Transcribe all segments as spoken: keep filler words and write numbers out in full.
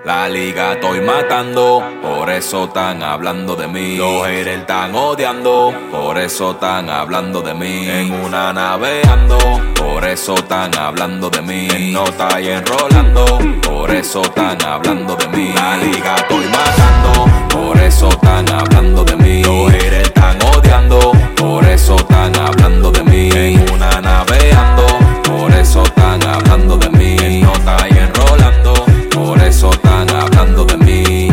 La liga estoy matando, por eso están hablando de mí. Los haters están odiando, por eso están hablando de mí. En una nave ando, por eso están hablando de mí. En nota y enrolando, por eso están hablando de mí. La liga estoy matando, por eso están hablando de mí. Los haters están odiando, por eso están hablando de mí. En una nave ando, por eso están hablando de mí. En nota y enrolando, por eso están hablando de mí.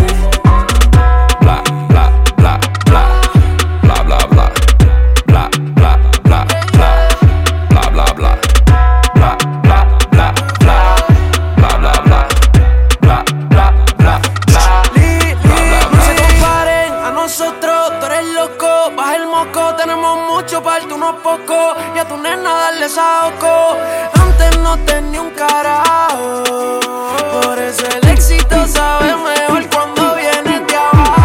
Bla, bla, bla, bla. Bla, bla, bla. Bla, bla, bla, bla. Bla, bla, bla. Bla, bla, bla, bla. Bla, bla, bla. Bla, bla, bla, bla. No se comparen a nosotros, tú eres loco. Baja el moco, tenemos mucho para tú no poco. Y a tu nena darle saoco. Antes no tenía un carajo, por eso el éxito sabe mejor cuando viene de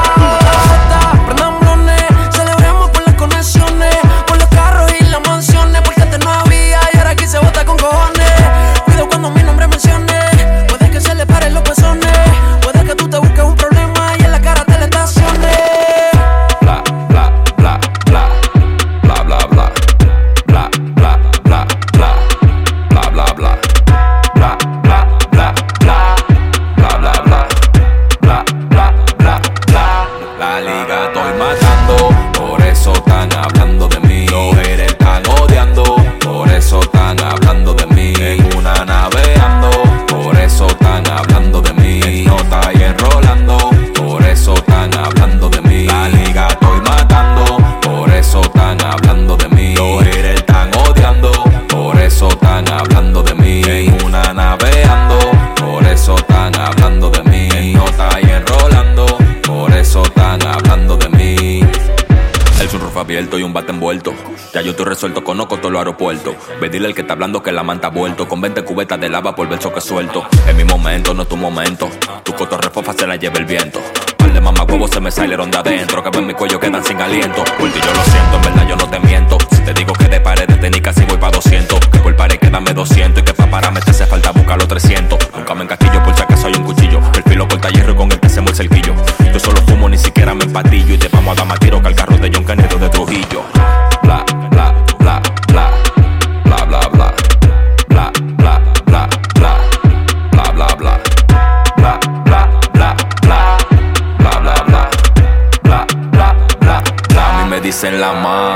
abajo. Prendan blones, celebremos por las conexiones, por los carros y las mansiones, porque antes no había y ahora aquí se vota con cojones. Cuido cuando mi nombre mencione, puede que se le paren los pezones, puede que tú te busques un problema y en la cara te le estaciones. Bla, bla, bla, bla. Bla, bla, bla. Bla, bla, bla, bla. Bla, bla, bla. Bla, bla, bla, bla. Bla, bla, bla. Bla, bla, bla, bla. La liga estoy matando, por eso están hablando de mí. Los haters están odiando, por eso están hablando de mí. En una nave ando, por eso están hablando de mí. En nota y enrolando, por eso están hablando de mí. La liga estoy matando, por eso están hablando de mí. Los haters están odiando, por eso están hablando de mí. En una nave ando, por eso están hablando de mí. En nota y enrolando, por eso están hablando de mí. El sunroof abierto y un bate envuelto. Ya yo estoy resuelto, conozco todo el aeropuerto. Ve dile al que está hablando que la manta ha vuelto. Con veinte cubetas de lava por verso que suelto. Es mi momento, no es tu momento. Tu cotorrefofa se la lleva el viento. Par de mamacuevos se me salieron de adentro. Que ven mi cuello quedan sin aliento. Porque yo lo siento, en verdad yo no te miento. Si te digo que de pared de técnica casi voy pa' doscientos. Que por pared quédame doscientos. Y que pa' pararme te hace falta buscar los trescientos. Nunca me encasquillo por si acaso hay un cuchillo. El filo corta hierro y con el que hacemos el cerquillo. Yo solo fumo, ni siquiera me empatillo. Y te vamos a dar más tiro que al carro de John Kennedy de Trujillo. Bla, bla, bla, bla. Bla, bla, bla. Bla, bla, bla, bla. Bla, bla, bla. Bla, bla, bla, bla. Bla, bla, bla. Bla, bla, bla, bla. A mí me dicen la más.